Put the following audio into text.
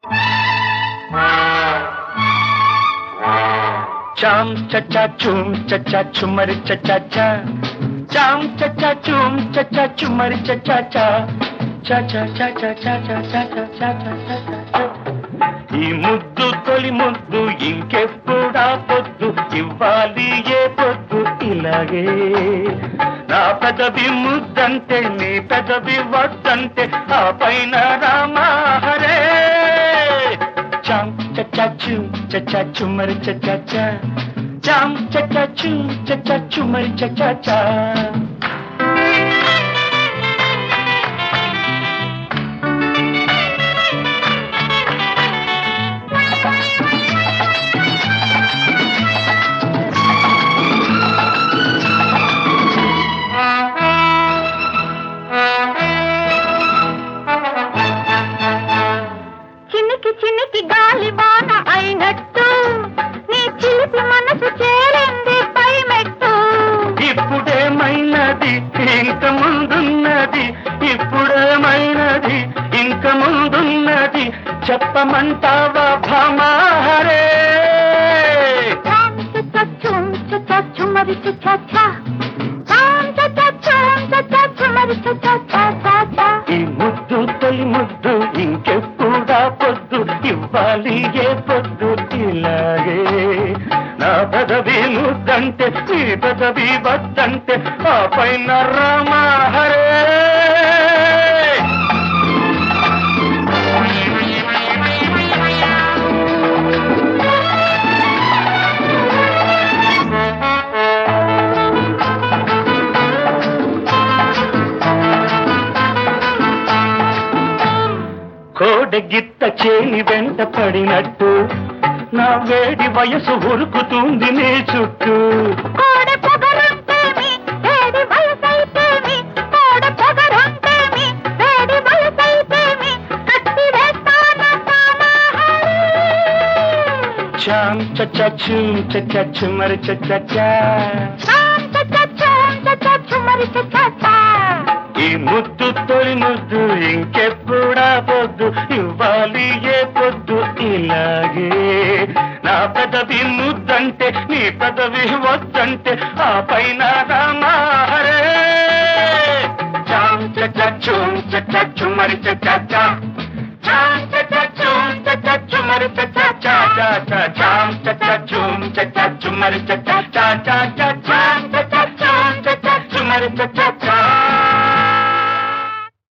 చాం చచ్చా చూం చచ్చా చుమ్మరి చచ్చా చా చాం చచ్చా చూం చచ్చా చుమ్మరి చచ్చా చా చా చా చా చా చా చా చా చా చా చా చా. ఈ ముద్దు తొలి ముద్దు ఇంకెప్పుడా పొద్దు ఇవ్వాలి ఏ పొద్దు ఇలాగే నా పెదవి ముద్దంటే నీ పెదవి వద్దంటే ఆ పైన రామా హరే చాం చచ్చా చూ చచ్చా చుమ్మరి చచ్చా చా చాం చచ్చా చూ చచ్చా చుమ్మరి చచ్చా చా. చినికి గాలి బాణ అయినట్టు నీ చిలిపి మనసు చేరింది పై మెట్టు. ఇప్పుడేమైనది ఇంక ముందున్నది ఇప్పుడేమైనది ఇంక ముందున్నది చెప్పమంటావా భామాహరే చుమ్మరి చచ్చా ఈ ముద్దు తొలి ముద్దు ఇంకెప్పుడా పొద్దు ఇవ్వాలి ఏ పొద్దు ఇలాగే నా పెదవి ముద్దంటే నీ పెదవి వద్దంటే ఆ పైన రామా హరే. కోడగిత్త చేయి వెంట పడినట్టు నా వేడి వయసు ఉరుకుతుంది నీ చుట్టూ. చాం చచ్చా చూం చచ్చా చుమ్మరి చచ్చా చా ఈ ముద్దు తొలి ముద్దు ఇంకెప్పుడా పొద్దు ఇవ్వాలి ఏ పొద్దు ఇలాగే నా పెదవి ముద్దంటే నీ పెదవి వద్దంటే ఆ పైన రామా హరే చాం చచ్చా చూం చచ్చా చుమ్మరి చచ్చా చా చాం చచ్చా చూం చచ్చా చుమ్మరి చచ్చా చా చా చా చాం చచ్చా చూం చచ్చా చుమ్మరి చచ్చా